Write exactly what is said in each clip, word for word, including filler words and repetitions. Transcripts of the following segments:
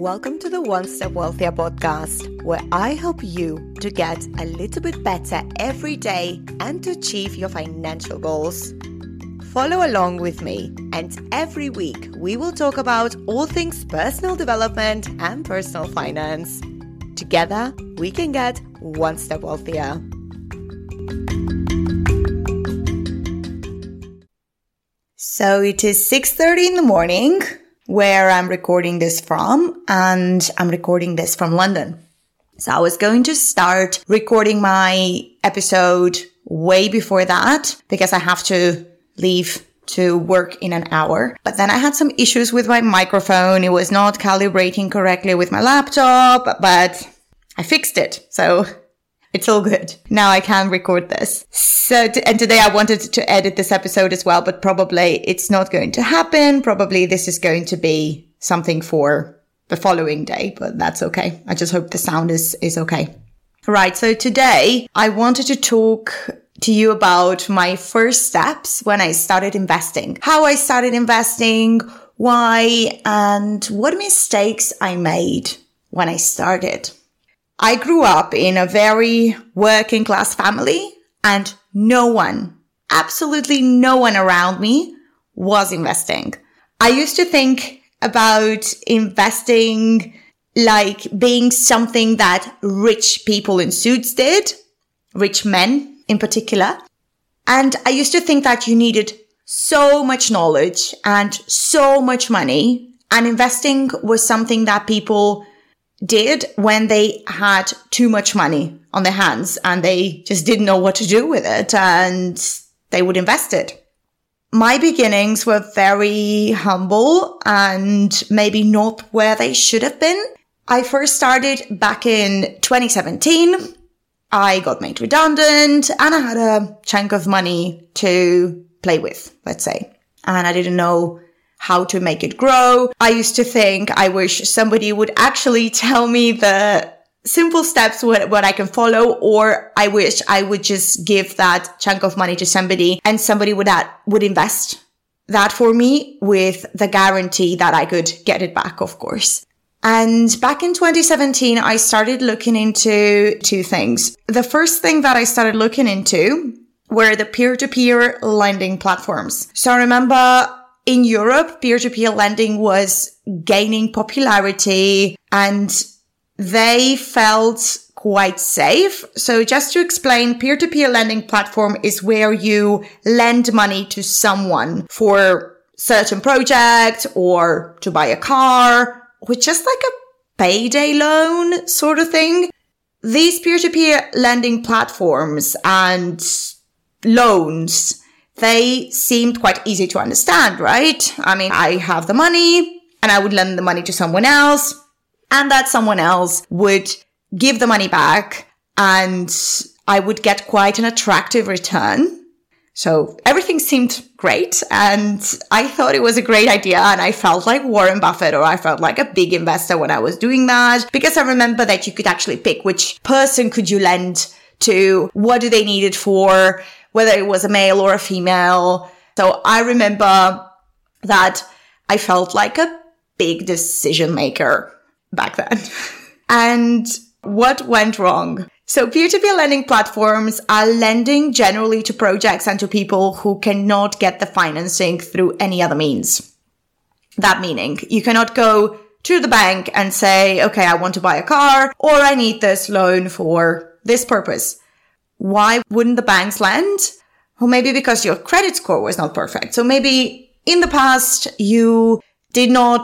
Welcome to the One Step Wealthier podcast, where I help you to get a little bit better every day and to achieve your financial goals. Follow along with me, and every week we will talk about all things personal development and personal finance. Together, we can get one step wealthier. So it is six thirty in the morning where I'm recording this from, and I'm recording this from London. So I was going to start recording my episode way before that because I have to leave to work in an hour. But then I had some issues with my microphone. It was not calibrating correctly with my laptop, but I fixed it. So it's all good. Now I can record this. So, t- and today I wanted to edit this episode as well, but probably it's not going to happen. Probably this is going to be something for the following day, but that's okay. I just hope the sound is, is okay. Right. So today I wanted to talk to you about my first steps when I started investing, how I started investing, why, and what mistakes I made when I started. I grew up in a very working class family, and no one, absolutely no one around me was investing. I used to think about investing like being something that rich people in suits did, rich men in particular. And I used to think that you needed so much knowledge and so much money, and investing was something that people did when they had too much money on their hands and they just didn't know what to do with it, and they would invest it. My beginnings were very humble and maybe not where they should have been. I first started back in twenty seventeen. I got made redundant and I had a chunk of money to play with, let's say. And I didn't know how to make it grow. I used to think I wish somebody would actually tell me the simple steps what, what I can follow, or I wish I would just give that chunk of money to somebody and somebody would that would invest that for me with the guarantee that I could get it back, of course. And back in twenty seventeen, I started looking into two things. The first thing that I started looking into were the peer-to-peer lending platforms. So I remember in Europe, peer-to-peer lending was gaining popularity and they felt quite safe. So just to explain, peer-to-peer lending platform is where you lend money to someone for certain project or to buy a car, or just like a payday loan sort of thing. These peer-to-peer lending platforms and loans, they seemed quite easy to understand, right? I mean, I have the money and I would lend the money to someone else, and that someone else would give the money back and I would get quite an attractive return. So everything seemed great and I thought it was a great idea, and I felt like Warren Buffett, or I felt like a big investor when I was doing that, because I remember that you could actually pick which person could you lend to, what do they need it for, whether it was a male or a female. So I remember that I felt like a big decision maker back then. And what went wrong? So peer-to-peer lending platforms are lending generally to projects and to people who cannot get the financing through any other means. That meaning you cannot go to the bank and say, okay, I want to buy a car, or I need this loan for this purpose. Why wouldn't the banks lend? Well, maybe because your credit score was not perfect. So maybe in the past you did not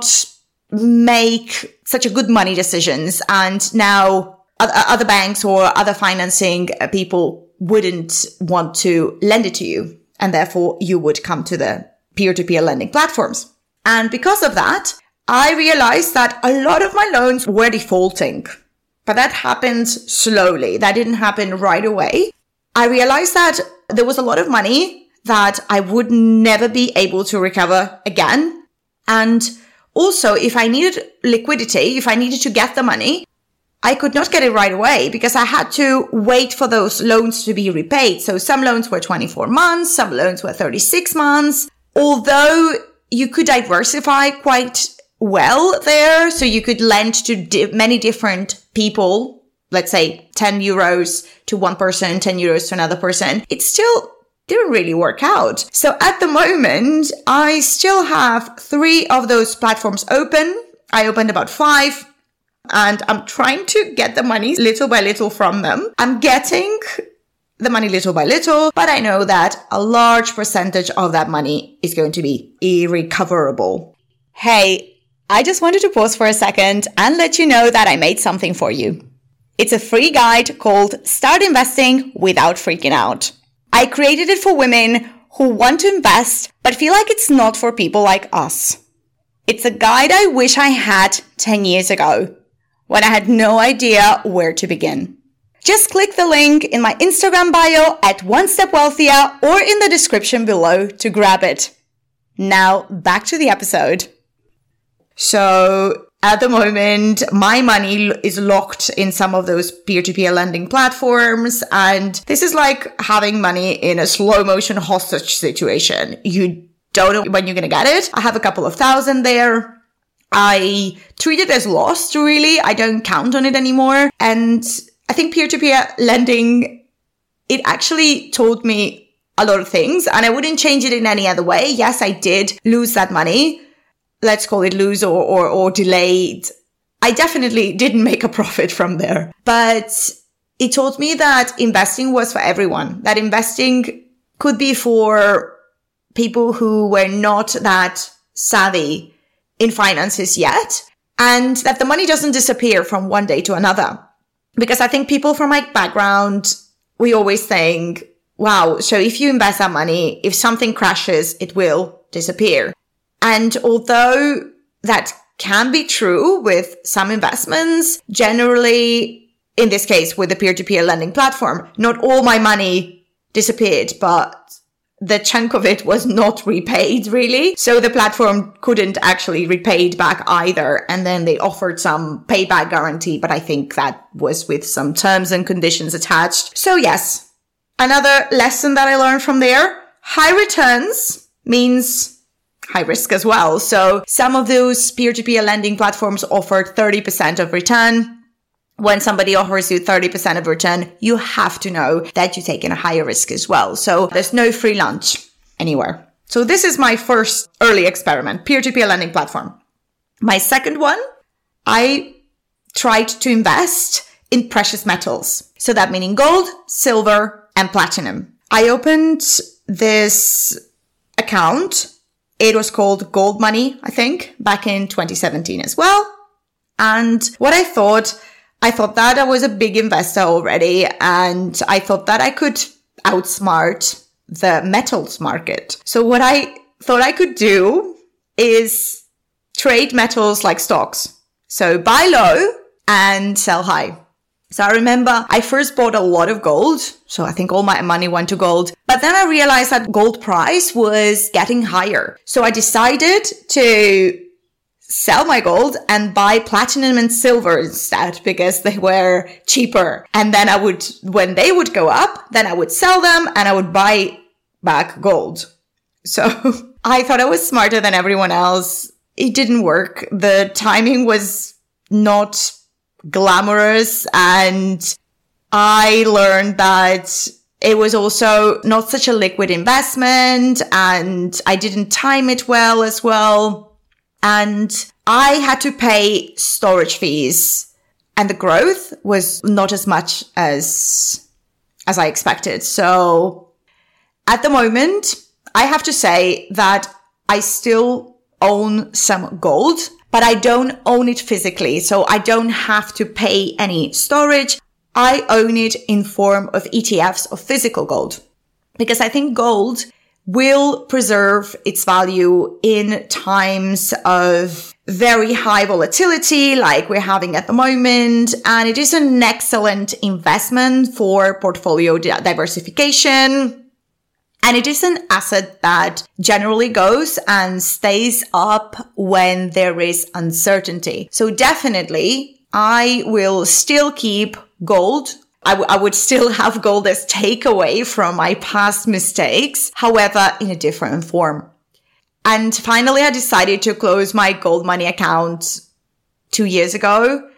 make such a good money decisions, and now other banks or other financing people wouldn't want to lend it to you, and therefore you would come to the peer-to-peer lending platforms. And because of that, I realized that a lot of my loans were defaulting. But that happened slowly. That didn't happen right away. I realized that there was a lot of money that I would never be able to recover again. And also, if I needed liquidity, if I needed to get the money, I could not get it right away because I had to wait for those loans to be repaid. So some loans were twenty-four months, some loans were thirty-six months. Although you could diversify quite well there. So you could lend to di- many different people, let's say ten euros to one person, ten euros to another person. It still didn't really work out. So at the moment, I still have three of those platforms open. I opened about five and I'm trying to get the money little by little from them. I'm getting the money little by little, but I know that a large percentage of that money is going to be irrecoverable. Hey, I just wanted to pause for a second and let you know that I made something for you. It's a free guide called Start Investing Without Freaking Out. I created it for women who want to invest, but feel like it's not for people like us. It's a guide I wish I had ten years ago, when I had no idea where to begin. Just click the link in my Instagram bio at One Step Wealthier or in the description below to grab it. Now, back to the episode. So, at the moment, my money is locked in some of those peer-to-peer lending platforms. And this is like having money in a slow motion hostage situation. You don't know when you're going to get it. I have a couple of thousand there. I treat it as lost, really. I don't count on it anymore. And I think peer-to-peer lending, it actually taught me a lot of things. And I wouldn't change it in any other way. Yes, I did lose that money. Let's call it lose or, or, or delayed. I definitely didn't make a profit from there, but it taught me that investing was for everyone, that investing could be for people who were not that savvy in finances yet, and that the money doesn't disappear from one day to another. Because I think people from my background, we always think, wow, so if you invest that money, if something crashes, it will disappear. And although that can be true with some investments, generally, in this case, with the peer-to-peer lending platform, not all my money disappeared, but the chunk of it was not repaid, really. So the platform couldn't actually repay it back either. And then they offered some payback guarantee, but I think that was with some terms and conditions attached. So yes, another lesson that I learned from there, high returns means high risk as well. So some of those peer-to-peer lending platforms offered thirty percent of return. When somebody offers you thirty percent of return, you have to know that you're taking a higher risk as well. So there's no free lunch anywhere. So this is my first early experiment, peer-to-peer lending platform. My second one, I tried to invest in precious metals. So that meaning gold, silver, and platinum. I opened this account. It was called Gold Money, I think, back in twenty seventeen as well. And what I thought, I thought that I was a big investor already, and I thought that I could outsmart the metals market. So what I thought I could do is trade metals like stocks. So buy low and sell high. So I remember I first bought a lot of gold. So I think all my money went to gold. But then I realized that gold price was getting higher. So I decided to sell my gold and buy platinum and silver instead because they were cheaper. And then I would, when they would go up, then I would sell them and I would buy back gold. So I thought I was smarter than everyone else. It didn't work. The timing was not glamorous, and I learned that it was also not such a liquid investment, and I didn't time it well as well. And I had to pay storage fees, and the growth was not as much as, as I expected. So at the moment, I have to say that I still own some gold, but I don't own it physically. So I don't have to pay any storage. I own it in form of E T Fs of physical gold, because I think gold will preserve its value in times of very high volatility like we're having at the moment. And it is an excellent investment for portfolio diversification. And it is an asset that generally goes and stays up when there is uncertainty. So definitely, I will still keep gold. I, w- I would still have gold as takeaway from my past mistakes, however, in a different form. And finally, I decided to close my Gold Money account two years ago.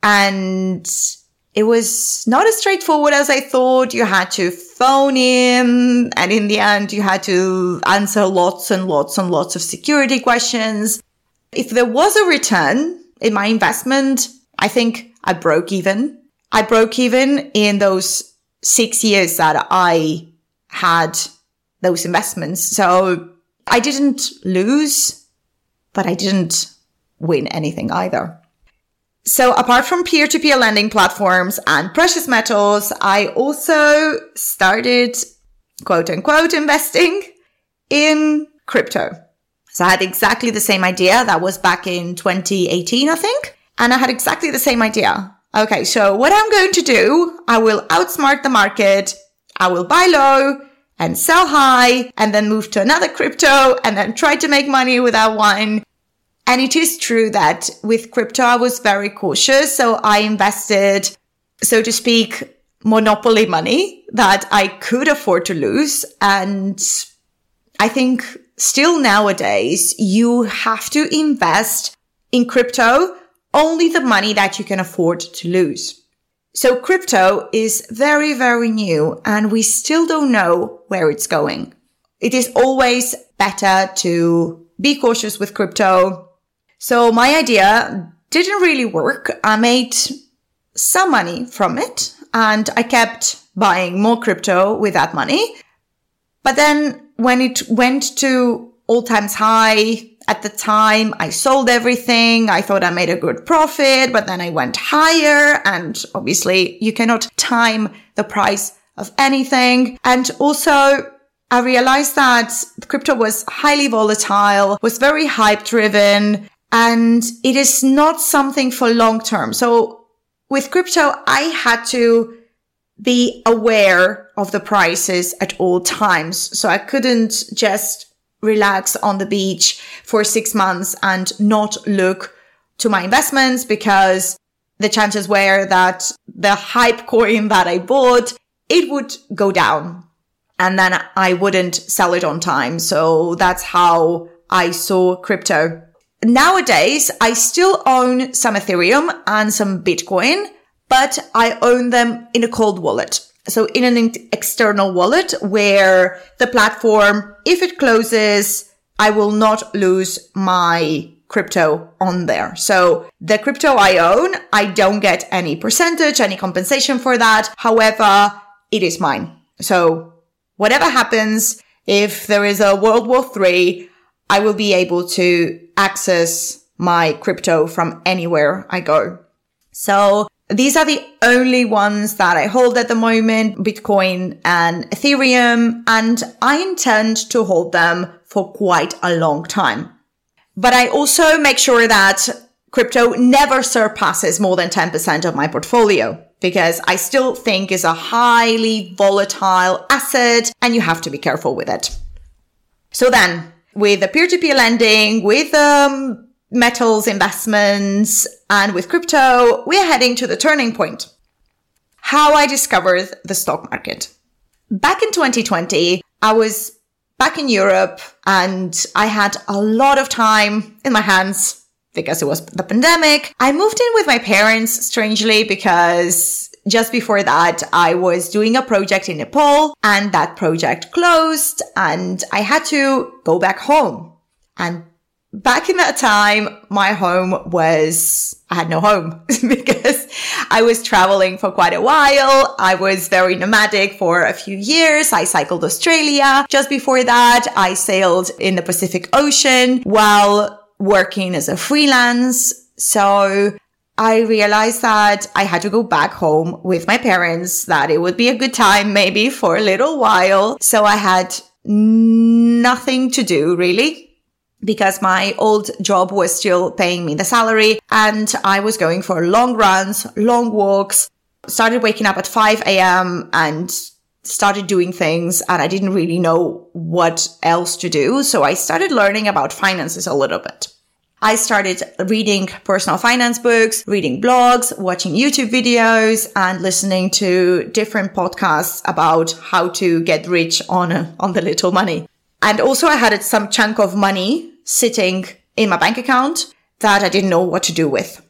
And it was not as straightforward as I thought. You had to phone in, and in the end, you had to answer lots and lots and lots of security questions. If there was a return in my investment, I think I broke even. I broke even in those six years that I had those investments. So I didn't lose, but I didn't win anything either. So apart from peer-to-peer lending platforms and precious metals, I also started, quote unquote, investing in crypto. So I had exactly the same idea. That was back in twenty eighteen, I think. And I had exactly the same idea. Okay, so what I'm going to do, I will outsmart the market. I will buy low and sell high and then move to another crypto and then try to make money with that one. And it is true that with crypto, I was very cautious. So I invested, so to speak, monopoly money that I could afford to lose. And I think still nowadays, you have to invest in crypto only the money that you can afford to lose. So crypto is very, very new and we still don't know where it's going. It is always better to be cautious with crypto. So my idea didn't really work. I made some money from it and I kept buying more crypto with that money. But then when it went to all times high at the time, I sold everything. I thought I made a good profit, but then I went higher. And obviously you cannot time the price of anything. And also I realized that crypto was highly volatile, was very hype driven. And it is not something for long term. So with crypto, I had to be aware of the prices at all times. So I couldn't just relax on the beach for six months and not look to my investments because the chances were that the hype coin that I bought, it would go down and then I wouldn't sell it on time. So that's how I saw crypto. Nowadays, I still own some Ethereum and some Bitcoin, but I own them in a cold wallet. So in an external wallet where the platform, if it closes, I will not lose my crypto on there. So the crypto I own, I don't get any percentage, any compensation for that. However, it is mine. So whatever happens, if there is a World War Three, I will be able to access my crypto from anywhere I go. So these are the only ones that I hold at the moment, Bitcoin and Ethereum, and I intend to hold them for quite a long time. But I also make sure that crypto never surpasses more than ten percent of my portfolio because I still think it's a highly volatile asset and you have to be careful with it. So then, with the peer-to-peer lending, with um, metals investments, and with crypto, we're heading to the turning point. How I discovered the stock market. Back in twenty twenty, I was back in Europe and I had a lot of time in my hands because it was the pandemic. I moved in with my parents, strangely, because just before that, I was doing a project in Nepal and that project closed and I had to go back home. And back in that time, my home was, I had no home because I was traveling for quite a while. I was very nomadic for a few years. I cycled Australia. Just before that, I sailed in the Pacific Ocean while working as a freelance. So I realized that I had to go back home with my parents, that it would be a good time maybe for a little while. So I had nothing to do really because my old job was still paying me the salary and I was going for long runs, long walks, started waking up at five a.m. and started doing things and I didn't really know what else to do. So I started learning about finances a little bit. I started reading personal finance books, reading blogs, watching YouTube videos, and listening to different podcasts about how to get rich on, on the little money. And also I had some chunk of money sitting in my bank account that I didn't know what to do with.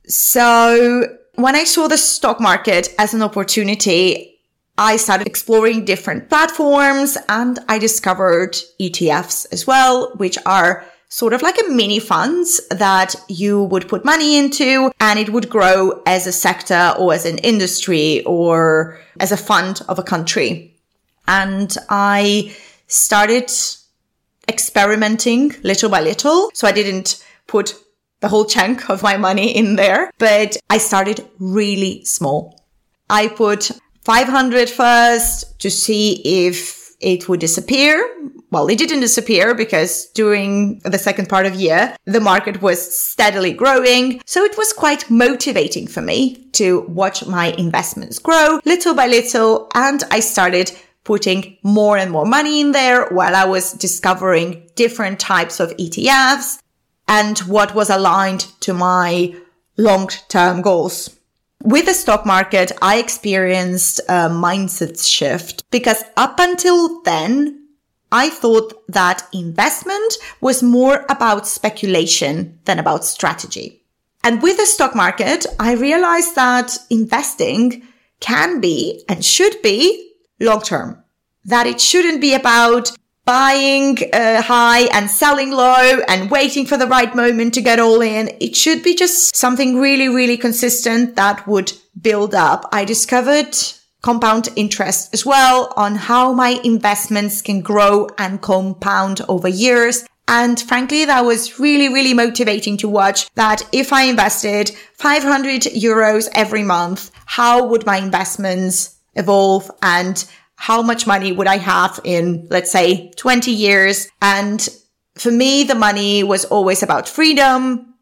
So when I saw the stock market as an opportunity, I started exploring different platforms and I discovered E T Fs as well, which are sort of like a mini funds that you would put money into and it would grow as a sector or as an industry or as a fund of a country. And I started experimenting little by little. So I didn't put the whole chunk of my money in there, but I started really small. I put five hundred first to see if it would disappear. Well, it didn't disappear because during the second part of the year, the market was steadily growing. So it was quite motivating for me to watch my investments grow little by little. And I started putting more and more money in there while I was discovering different types of E T Fs and what was aligned to my long-term goals. With the stock market, I experienced a mindset shift because up until then, I thought that investment was more about speculation than about strategy. And with the stock market, I realized that investing can be and should be long-term, that it shouldn't be about buying uh, high and selling low and waiting for the right moment to get all in. It should be just something really, really consistent that would build up. I discovered compound interest as well on how my investments can grow and compound over years. And frankly, that was really, really motivating to watch that if I invested five hundred euros every month, how would my investments evolve and how much money would I have in, let's say, twenty years? And for me, the money was always about freedom.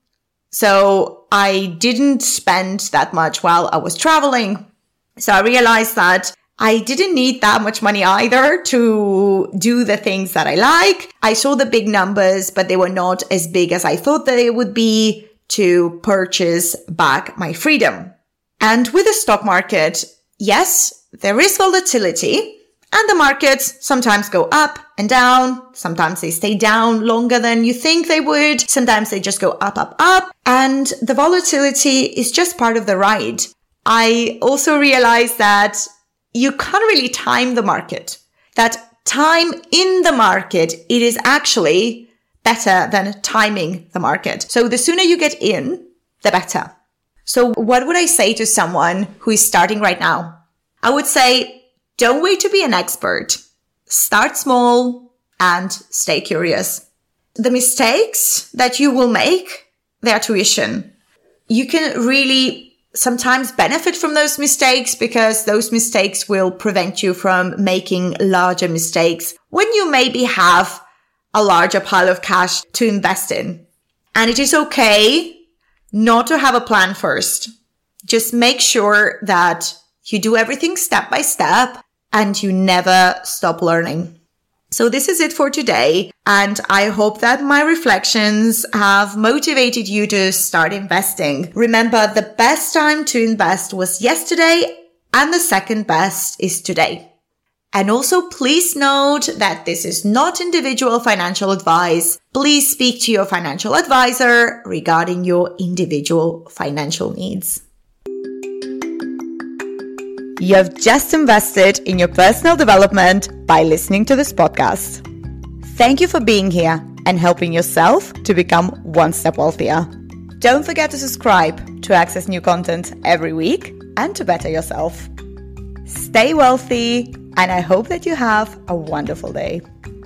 So I didn't spend that much while I was traveling. So I realized that I didn't need that much money either to do the things that I like. I saw the big numbers, but they were not as big as I thought that they would be to purchase back my freedom. And with the stock market, yes, there is volatility and the markets sometimes go up and down. Sometimes they stay down longer than you think they would. Sometimes they just go up, up, up. And the volatility is just part of the ride. I also realized that you can't really time the market. That time in the market, it is actually better than timing the market. So the sooner you get in, the better. So what would I say to someone who is starting right now? I would say, don't wait to be an expert. Start small and stay curious. The mistakes that you will make, they are tuition. You can really sometimes benefit from those mistakes because those mistakes will prevent you from making larger mistakes when you maybe have a larger pile of cash to invest in. And it is okay not to have a plan first. Just make sure that you do everything step by step and you never stop learning. So this is it for today. And I hope that my reflections have motivated you to start investing. Remember, the best time to invest was yesterday and the second best is today. And also please note that this is not individual financial advice. Please speak to your financial advisor regarding your individual financial needs. You have just invested in your personal development by listening to this podcast. Thank you for being here and helping yourself to become one step wealthier. Don't forget to subscribe to access new content every week and to better yourself. Stay wealthy, and I hope that you have a wonderful day.